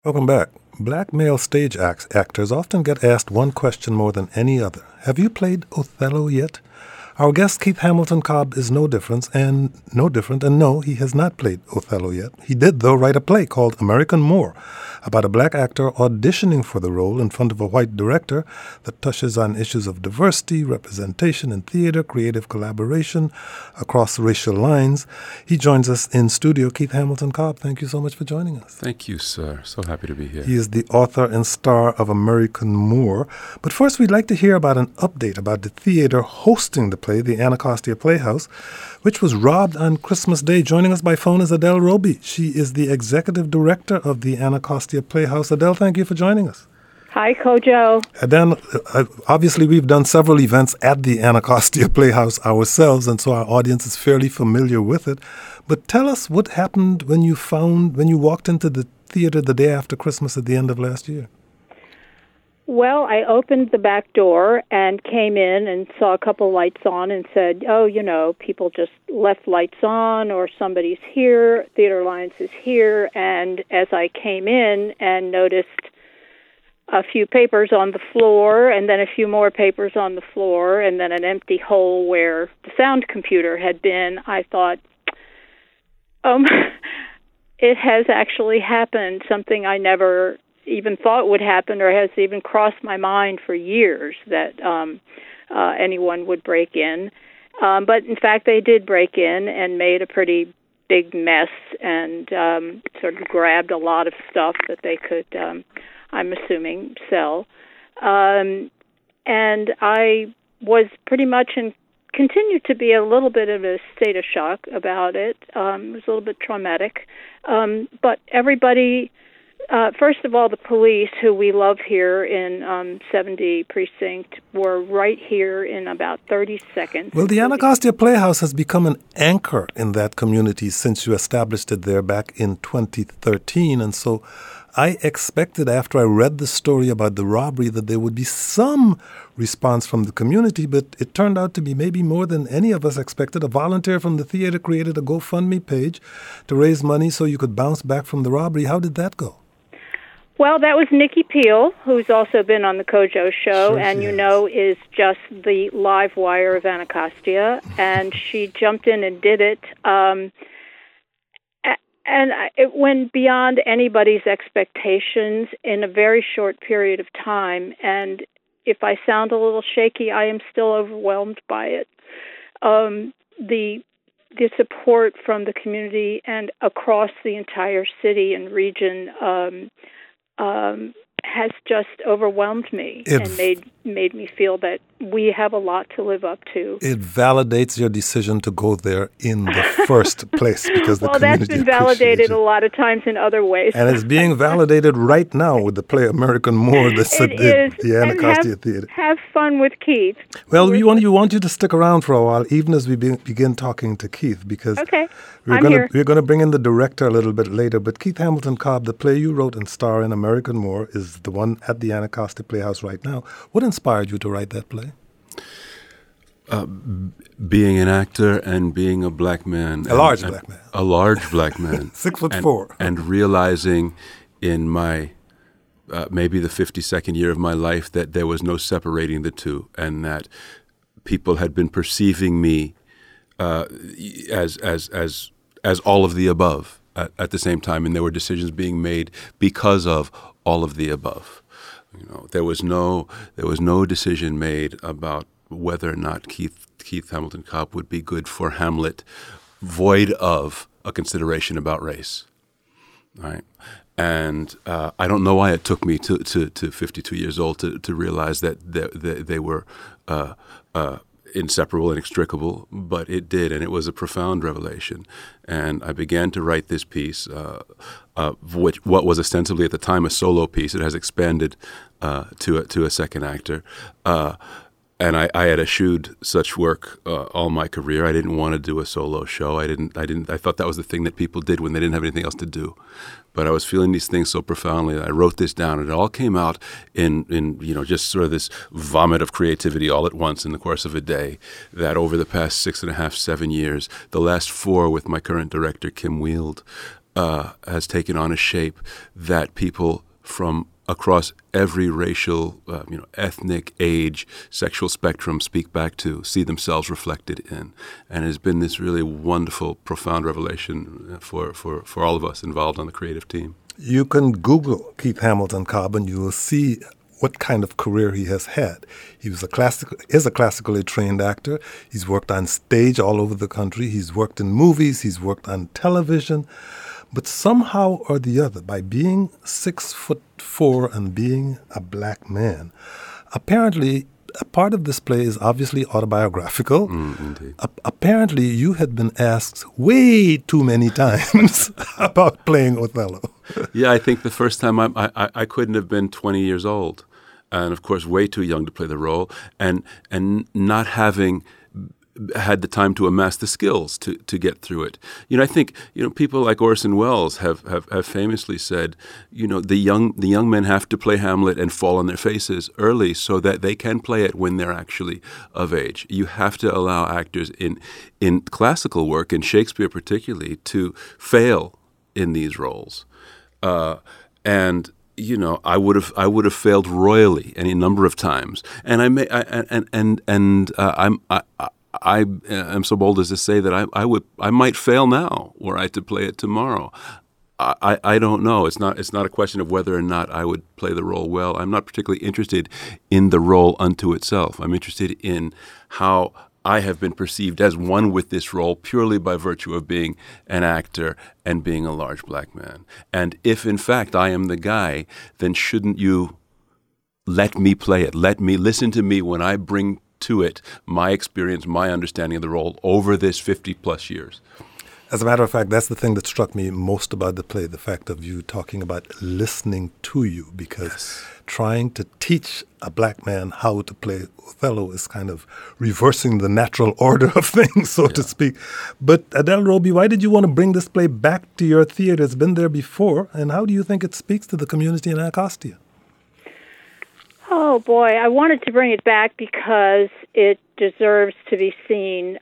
Welcome back. Black male stage actors often get asked one question more than any other. Have you played Othello yet? Our guest Keith Hamilton Cobb is no different, and no, he has not played Othello yet. He did, though, write a play called American Moor, about a black actor auditioning for the role in front of a white director that touches on issues of diversity, representation in theater, creative collaboration across racial lines. He joins us in studio. Keith Hamilton Cobb, thank you so much for joining us. Thank you, sir. So happy to be here. He is the author and star of American Moor. But first, we'd like to hear about an update about the theater hosting the play, the Anacostia Playhouse, which was robbed on Christmas Day. Joining us by phone is Adele Roby. She is the executive director of the Anacostia Playhouse. Adele, thank you for joining us. Hi, Kojo. Adele, obviously we've done several events at the Anacostia Playhouse ourselves, and so our audience is fairly familiar with it. But tell us what happened when you walked into the theater the day after Christmas at the end of last year. Well, I opened the back door and came in and saw a couple lights on and said, people just left lights on or somebody's here, Theater Alliance is here. And as I came in and noticed a few papers on the floor and then a few more papers on the floor and then an empty hole where the sound computer had been, I thought, it has actually happened, something I never even thought would happen or has even crossed my mind for years that anyone would break in. But in fact, they did break in and made a pretty big mess and sort of grabbed a lot of stuff that they could, I'm assuming, sell. And I was pretty much continued to be a little bit of a state of shock about it. It was a little bit traumatic. But everybody... first of all, the police, who we love here in 70 Precinct, were right here in about 30 seconds. Well, the Anacostia Playhouse has become an anchor in that community since you established it there back in 2013. And so I expected, after I read the story about the robbery, that there would be some response from the community, but it turned out to be maybe more than any of us expected. A volunteer from the theater created a GoFundMe page to raise money so you could bounce back from the robbery. How did that go? Well, that was Nikki Peel, who's also been on the Kojo show, and is just the live wire of Anacostia, and she jumped in and did it. And it went beyond anybody's expectations in a very short period of time, and if I sound a little shaky, I am still overwhelmed by it. The support from the community and across the entire city and region has just overwhelmed me and made me feel that we have a lot to live up to. It validates your decision to go there in the first place because the community that's been validated a lot of times in other ways. And it's being validated right now with the play American Moor that's at the Anacostia Theater. Have fun with Keith. Well, we want you to stick around for a while, even as we begin talking to Keith, because we're going to bring in the director a little bit later. But Keith Hamilton Cobb, the play you wrote and star in, American Moor, is the one at the Anacostia Playhouse right now. What inspired you to write that play? Being an actor and being a black man. A large black man. 6'4". And realizing in my, maybe the 52nd year of my life, that there was no separating the two, and that people had been perceiving me as all of the above at the same time, and there were decisions being made because of all of the above. There was no decision made about whether or not Keith Hamilton Cobb would be good for Hamlet, void of a consideration about race, right? And I don't know why it took me to 52 years old to realize that they were inseparable and inextricable, but it did, and it was a profound revelation. And I began to write this piece, what was ostensibly at the time a solo piece. It has expanded to a second actor. And I had eschewed such work all my career. I didn't want to do a solo show. I thought that was the thing that people did when they didn't have anything else to do. But I was feeling these things so profoundly that I wrote this down, and it all came out in just sort of this vomit of creativity all at once in the course of a day. That over the past 6.5, 7 years, the last 4 with my current director Kim Wield, has taken on a shape that people from across every racial, ethnic, age, sexual spectrum speak back to, see themselves reflected in. And it has been this really wonderful, profound revelation for all of us involved on the creative team. You can Google Keith Hamilton Cobb and you will see what kind of career he has had. He is a classically trained actor. He's worked on stage all over the country. He's worked in movies. He's worked on television. But somehow or the other, by being 6'4" and being a black man, apparently a part of this play is obviously autobiographical. Indeed. Apparently you had been asked way too many times about playing Othello. Yeah, I think the first time I couldn't have been 20 years old. And of course, way too young to play the role, and not having had the time to amass the skills to get through it. I think people like Orson Welles have famously said, the young men have to play Hamlet and fall on their faces early so that they can play it when they're actually of age. You have to allow actors in classical work, in Shakespeare particularly, to fail in these roles, and. I would have failed royally any number of times, and I am so bold as to say that I might fail now were I to play it tomorrow. I don't know. It's not a question of whether or not I would play the role well. I'm not particularly interested in the role unto itself. I'm interested in how I have been perceived as one with this role purely by virtue of being an actor and being a large black man. And if, in fact, I am the guy, then shouldn't you let me play it? Let me listen to me when I bring to it my experience, my understanding of the role over this 50-plus years. As a matter of fact, that's the thing that struck me most about the play, the fact of you talking about listening to you, because trying to teach a black man how to play Othello is kind of reversing the natural order of things, so to speak. But Adele Roby, why did you want to bring this play back to your theater? It's been there before, and how do you think it speaks to the community in Anacostia? Oh, boy, I wanted to bring it back because it deserves to be seen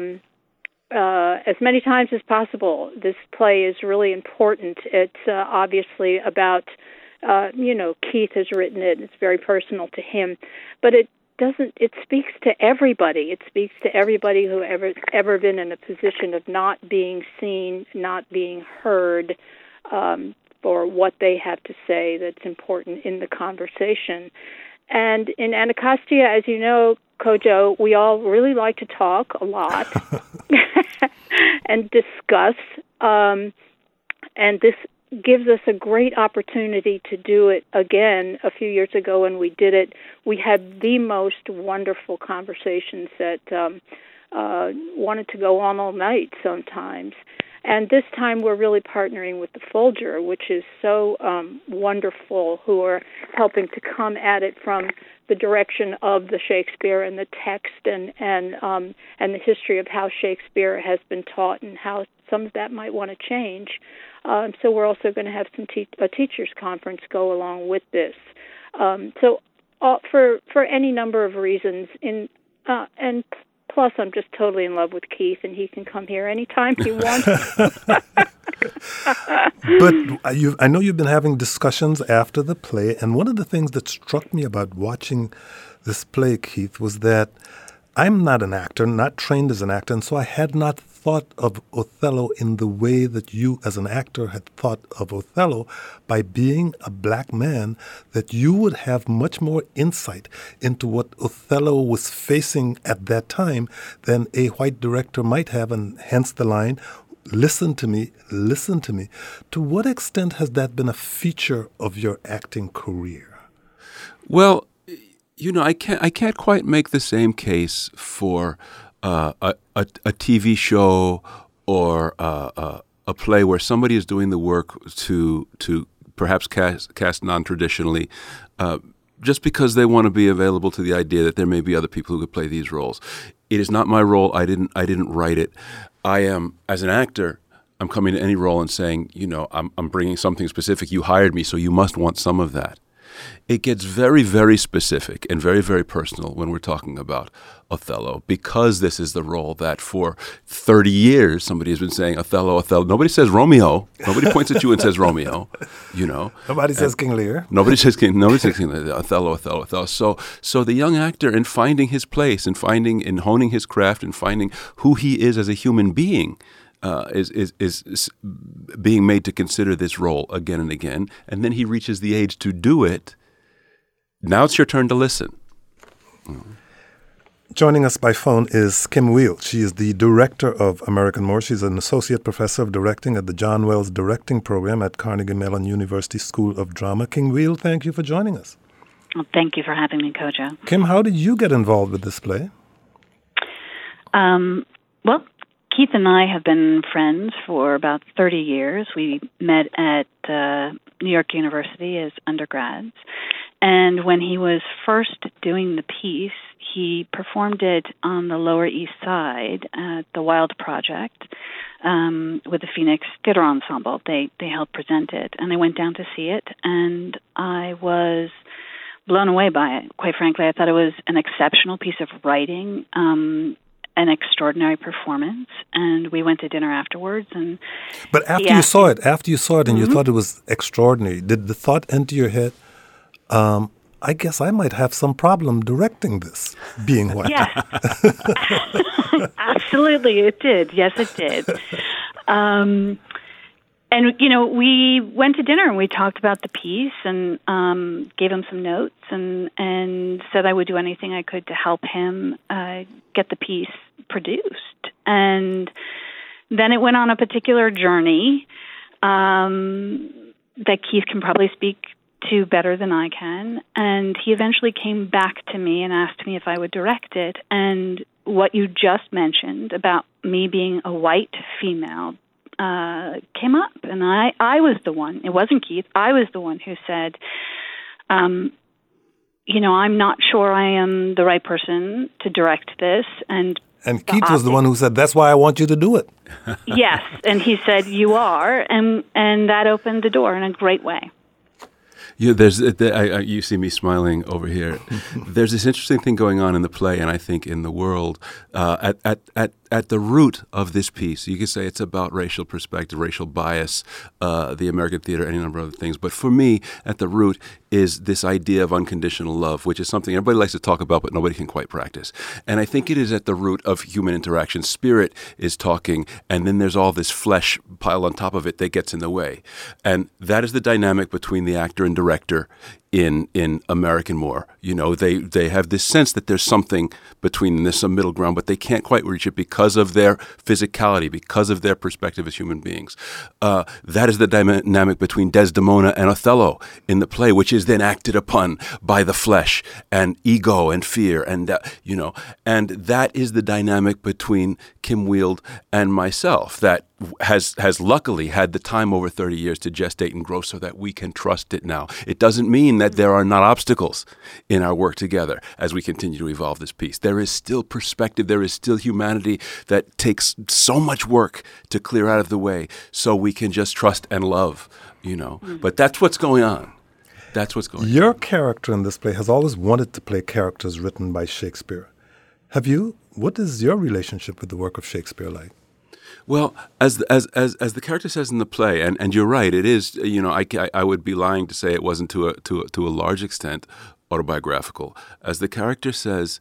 as many times as possible. This play is really important. It's obviously about, Keith has written it. It's very personal to him. But it speaks to everybody. It speaks to everybody who ever been in a position of not being seen, not being heard for what they have to say that's important in the conversation. And in Anacostia, as you know, Kojo, we all really like to talk a lot and discuss, and this gives us a great opportunity to do it again. A few years ago when we did it, we had the most wonderful conversations that wanted to go on all night sometimes. And this time we're really partnering with the Folger, which is so wonderful, who are helping to come at it from the direction of the Shakespeare and the text and the history of how Shakespeare has been taught and how some of that might want to change. So we're also going to have a teachers' conference go along with this. So for any number of reasons, and plus, I'm just totally in love with Keith, and he can come here anytime he wants. But I know you've been having discussions after the play, and one of the things that struck me about watching this play, Keith, was that I'm not an actor, not trained as an actor, and so I had not thought of Othello in the way that you as an actor had thought of Othello. By being a black man, that you would have much more insight into what Othello was facing at that time than a white director might have, and hence the line, listen to me, listen to me. To what extent has that been a feature of your acting career? Well, I can't quite make the same case for a TV show or a play where somebody is doing the work to perhaps cast non-traditionally, just because they want to be available to the idea that there may be other people who could play these roles. It is not my role. I didn't write it. I am, as an actor, I'm coming to any role and saying, I'm bringing something specific. You hired me, so you must want some of that. it gets very, very specific and very, very personal when we're talking about Othello, because this is the role that for 30 years somebody has been saying Othello, Othello. Nobody says Romeo. Nobody points at you and says Romeo, you know. Nobody says King Lear. Nobody says King Lear. Othello, Othello, Othello. So the young actor, in finding his place, in honing his craft, and finding who he is as a human being, is being made to consider this role again and again, and then he reaches the age to do it. Now it's your turn to listen. Joining us by phone is Kim Wheel. She is the director of American More. She's an associate professor of directing at the John Wells Directing Program at Carnegie Mellon University School of Drama. Kim Wheel, thank you for joining us. Well, thank you for having me, Kojo. Kim, how did you get involved with this play? Well, Keith and I have been friends for about 30 years. We met at New York University as undergrads. And when he was first doing the piece, he performed it on the Lower East Side at the Wild Project with the Phoenix Theater Ensemble. They helped present it. And I went down to see it, and I was blown away by it. Quite frankly, I thought it was an exceptional piece of writing, an extraordinary performance, and we went to dinner afterwards. But after you saw it, and you thought it was extraordinary, did the thought enter your head, I guess I might have some problem directing this, being white? Yeah. Absolutely, it did. Yes, it did. And, you know, we went to dinner and we talked about the piece and gave him some notes and said I would do anything I could to help him get the piece produced. And then it went on a particular journey that Keith can probably speak to better than I can. And he eventually came back to me and asked me if I would direct it. And what you just mentioned about me being a white female came up, and I was the one, it wasn't Keith, I was the one who said, you know, I'm not sure I am the right person to direct this. And Keith was the one who said, that's why I want you to do it. Yes, and he said, you are, and that opened the door in a great way. You see me smiling over here. There's this interesting thing going on in the play, and I think in the world. At the root of this piece, you could say it's about racial perspective, racial bias, the American theater, any number of other things. But for me, at the root is this idea of unconditional love, which is something everybody likes to talk about, but nobody can quite practice. And I think it is at the root of human interaction. Spirit is talking, and then there's all this flesh piled on top of it that gets in the way. And that is the dynamic between the actor and director in American More. You know, they have this sense that there's something between them, there's some middle ground, but they can't quite reach it because of their physicality, because of their perspective as human beings. That is the dynamic between Desdemona and Othello in the play, which is then acted upon by the flesh and ego and fear, and and that is the dynamic between Kim Wheel and myself that has luckily had the time over 30 years to gestate and grow so that we can trust it now. It doesn't mean that there are not obstacles in our work together as we continue to evolve this piece. There is still perspective, there is still humanity that takes so much work to clear out of the way so we can just trust and love, you know. But that's what's going on. That's what's going on. Your character in this play has always wanted to play characters written by Shakespeare. What is your relationship with the work of Shakespeare like? Well, as the character says in the play, and you're right, it is. You know, I would be lying to say it wasn't to a large extent autobiographical. As the character says,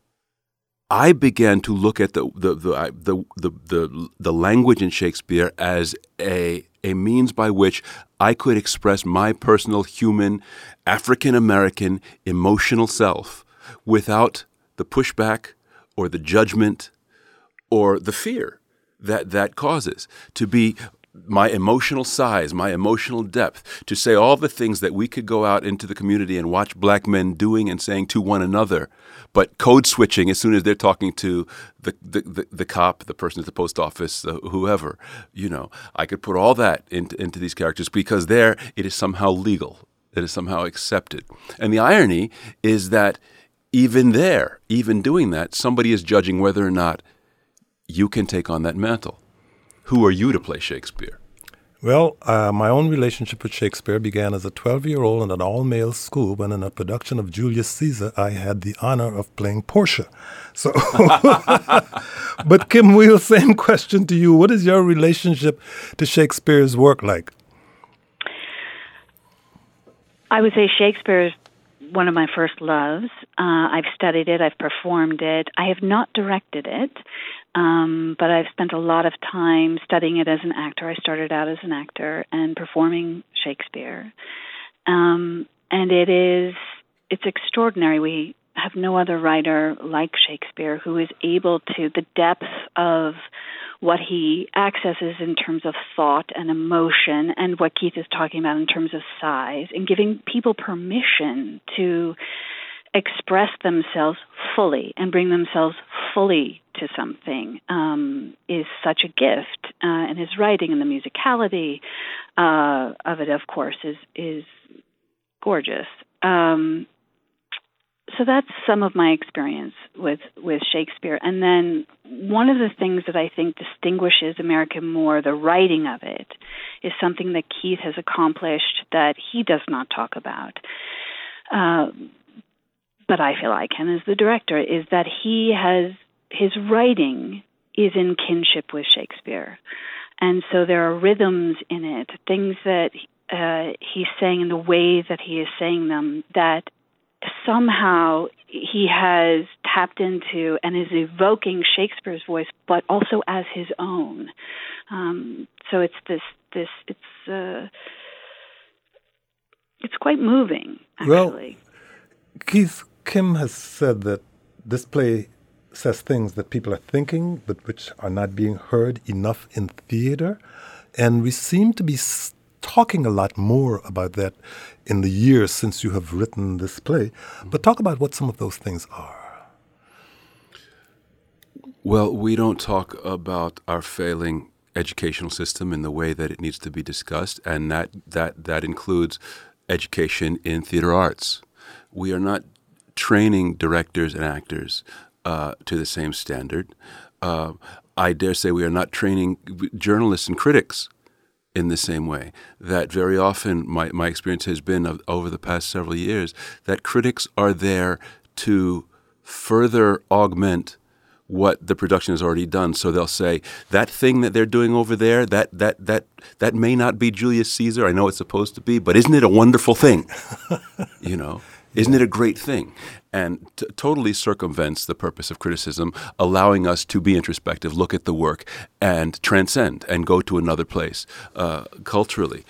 I began to look at the language in Shakespeare as a means by which I could express my personal human African American emotional self without the pushback or the judgment or the fear that causes, to be my emotional size, my emotional depth, to say all the things that we could go out into the community and watch black men doing and saying to one another, but code switching as soon as they're talking to the cop, the person at the post office, whoever. You know, I could put all that into these characters because there it is somehow legal. It is somehow accepted. And the irony is that even doing that, somebody is judging whether or not you can take on that mantle. Who are you to play Shakespeare? Well, my own relationship with Shakespeare began as a 12-year-old in an all-male school when in a production of Julius Caesar, I had the honor of playing Portia. So, but Kim Wheel, same question to you. What is your relationship to Shakespeare's work like? I would say Shakespeare is one of my first loves. I've studied it. I've performed it. I have not directed it. But I've spent a lot of time studying it as an actor. I started out as an actor and performing Shakespeare. And it's extraordinary. We have no other writer like Shakespeare who is able to, the depth of what he accesses in terms of thought and emotion and what Keith is talking about in terms of size, and giving people permission to express themselves fully and bring themselves fully to something is such a gift. And his writing and the musicality of it, of course, is gorgeous. So that's some of my experience with Shakespeare. And then one of the things that I think distinguishes American More, the writing of it, is something that Keith has accomplished that he does not talk about. But I feel I can as the director, is that his writing is in kinship with Shakespeare. And so there are rhythms in it, things that he's saying in the way that he is saying them that somehow he has tapped into and is evoking Shakespeare's voice, but also as his own. So it's it's quite moving, actually. Well, Keith, Kim has said that this play says things that people are thinking, but which are not being heard enough in theater. And we seem to be talking a lot more about that in the years since you have written this play. But talk about what some of those things are. Well, we don't talk about our failing educational system in the way that it needs to be discussed, and that includes education in theater arts. We are not training directors and actors to the same standard. I dare say we are not training journalists and critics in the same way. That very often, my experience has been over the past several years, that critics are there to further augment what the production has already done. So they'll say, that thing that they're doing over there, that may not be Julius Caesar. I know it's supposed to be, but isn't it a wonderful thing? You know? Isn't it a great thing? And totally circumvents the purpose of criticism, allowing us to be introspective, look at the work, and transcend and go to another place culturally.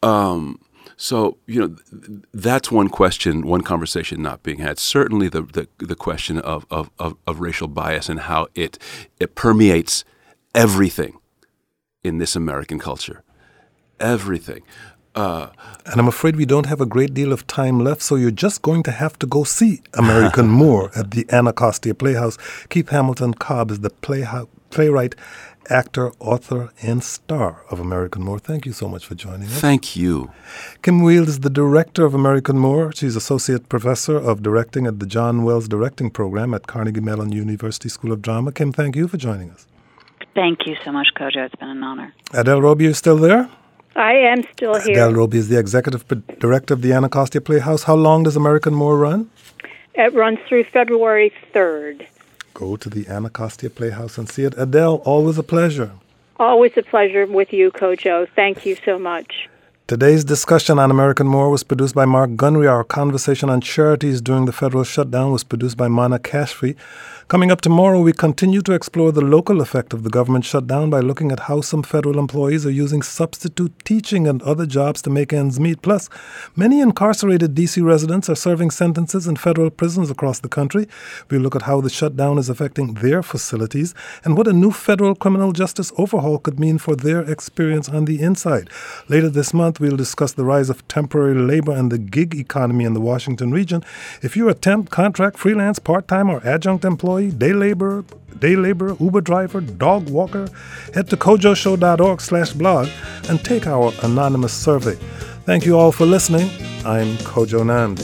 So, you know, that's one question, one conversation not being had. Certainly the question of racial bias and how it permeates everything in this American culture. Everything. And I'm afraid we don't have a great deal of time left, so you're just going to have to go see American More at the Anacostia Playhouse. Keith Hamilton Cobb is the playwright, actor, author, and star of American More. Thank you so much for joining us. Thank you. Kim Wheel is the director of American More. She's associate professor of directing at the John Wells Directing Program at Carnegie Mellon University School of Drama. Kim, thank you for joining us. Thank you so much, Kojo. It's been an honor. Adele Roby, you still there? I am still here. Adele Roby is the executive director of the Anacostia Playhouse. How long does American More run? It runs through February 3rd. Go to the Anacostia Playhouse and see it. Adele, always a pleasure. Always a pleasure with you, Kojo. Thank you so much. Today's discussion on American More was produced by Mark Gunry. Our conversation on charities during the federal shutdown was produced by Mana Kashfi. Coming up tomorrow, we continue to explore the local effect of the government shutdown by looking at how some federal employees are using substitute teaching and other jobs to make ends meet. Plus, many incarcerated D.C. residents are serving sentences in federal prisons across the country. We look at how the shutdown is affecting their facilities and what a new federal criminal justice overhaul could mean for their experience on the inside. Later this month, we'll discuss the rise of temporary labor and the gig economy in the Washington region. If you're a temp, contract, freelance, part-time, or adjunct employee, day laborer, Uber driver, dog walker, head to kojoshow.org/blog and take our anonymous survey. Thank you all for listening. I'm Kojo Nnamdi.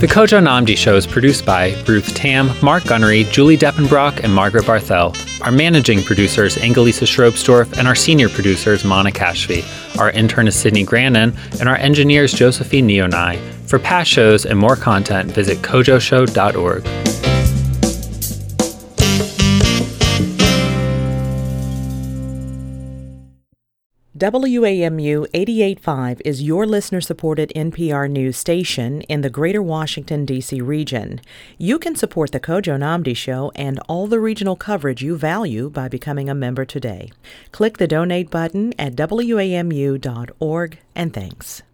The Kojo Nnamdi Show is produced by Ruth Tam, Mark Gunnery, Julie Deppenbrock, and Margaret Barthel. Our managing producer is Angelisa Strobsdorf, and our senior producer is Mana Kashfi. Our intern is Sydney Grannon, and our engineer is Josephine Neonai. For past shows and more content, visit kojoshow.org. WAMU 88.5 is your listener-supported NPR news station in the greater Washington, D.C. region. You can support the Kojo Nnamdi Show and all the regional coverage you value by becoming a member today. Click the donate button at wamu.org, and thanks.